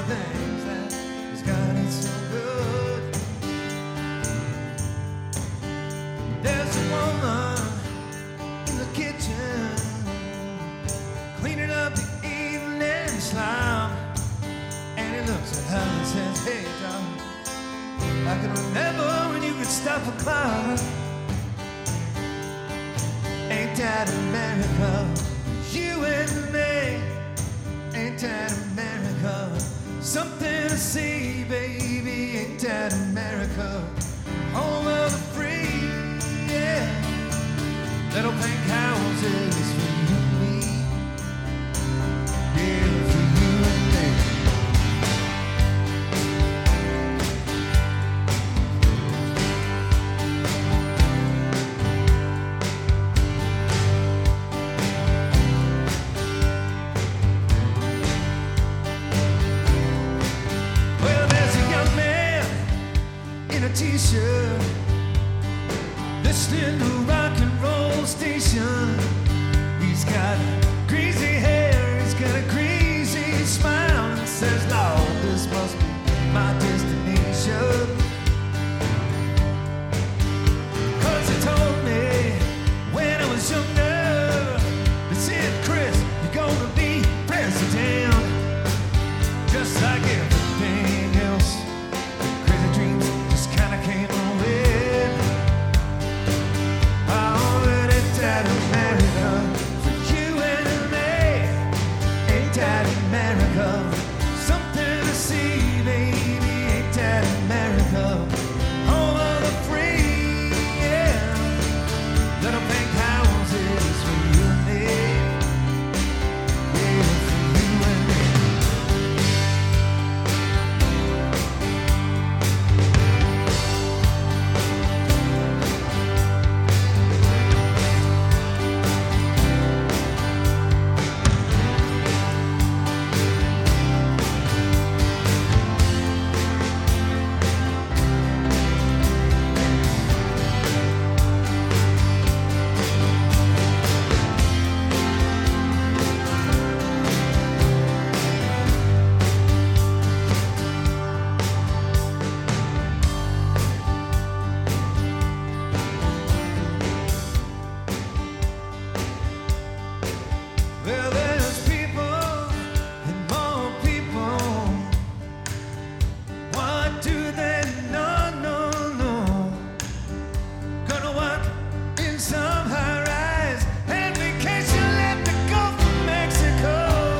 things that has got it so good. There's a woman in the kitchen cleaning up the evening slime, and he looks at her and says, "Hey, darling, I can remember when you could stop a clock. Ain't that America? You and me. Ain't that America? Something to see, baby. Ain't that America? Home of the free, yeah. Little pink houses for you and me, yeah, for you and me." T-shirt, listening to rock and roll station. He's got greasy hair, he's got a greasy smile, and says, "Lord, this must be my destination." 'Cause he told me when I was younger, he said, "Chris, you're gonna be president, just like everything else." Came away. Oh, but ain't that America for you and me? Ain't that America? Something to see, baby. Ain't that America? Home of the free, yeah. Little pink houses for you and me, yeah, for you and me. Well, there's people and more people. What do they know? No. Gonna work in some high rise and vacation left to go from Mexico.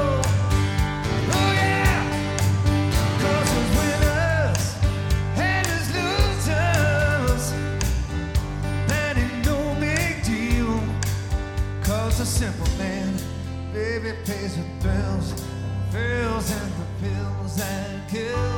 Oh yeah, 'cause there's winners and there's losers. That ain't no big deal, 'cause a simple man, baby, pays the bills and the pills that kill.